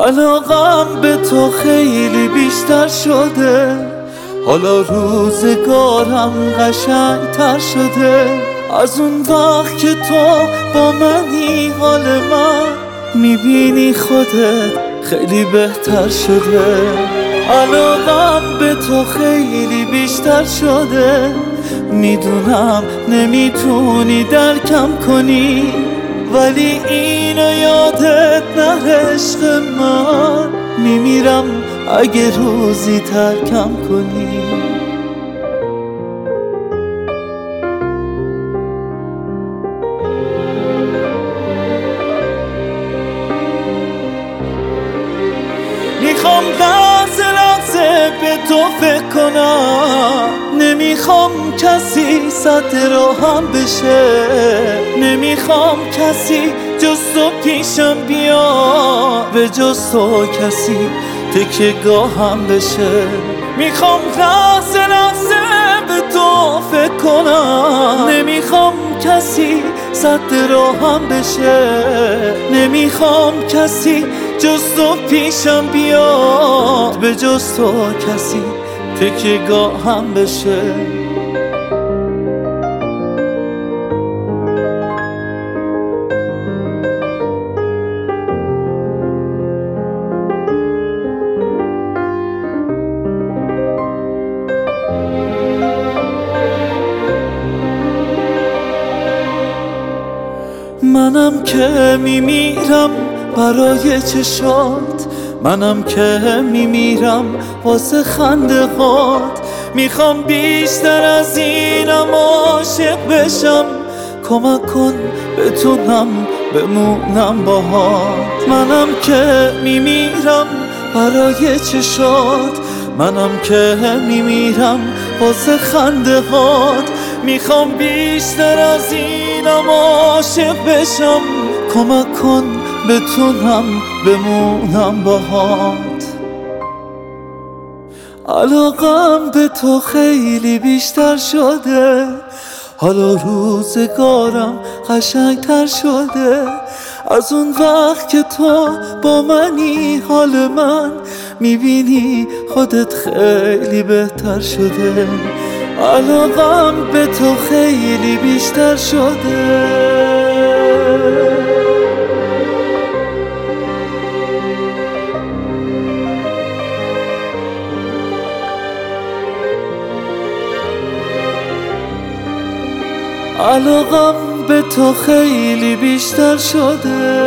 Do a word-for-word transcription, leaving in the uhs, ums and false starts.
علاقم به تو خیلی بیشتر شده، حالا روزگارم قشنگتر شده. از اون وقت که تو با منی حال من میبینی خودت خیلی بهتر شده. علاقم به تو خیلی بیشتر شده، میدونم نمیتونی درکم کنی، ولی اینو یادت نره عشق من، میمیرم اگه روزی ترکم کنی. میخوام لحظه لحظه به تو فکر کنم، نمیخوام کسی صد راهم بشه، نمیخوام کسی جز تو پیشم بیا، به جز تو کسی تکیه گاهم بشه. میخوام لحظه لحظه به تو فکر کنم، نمیخوام کسی صد راهم بشه، نمیخوام کسی جز تو پیشم بیاد، به جز تو کسی تکیه گاهم بشه. منم که میمیرم برای چشات، منم که میمیرم واسه خنده هات. میخوام بیشتر از اینم عاشق بشم، کمک کن بتونم بمونم باهات. منم که میمیرم برای چشات، منم که میمیرم واسه خنده هات. میخوام بیشتر از اینم عاشق بشم، کمک کن بتونم بمونم باهات. علاقم به تو خیلی بیشتر شده، حالا روزگارم قشنگتر شده. از اون وقت که تو با منی حال من میبینی خودت خیلی بهتر شده. علاقم به تو خیلی بیشتر شده. علاقم به تو خیلی بیشتر شده.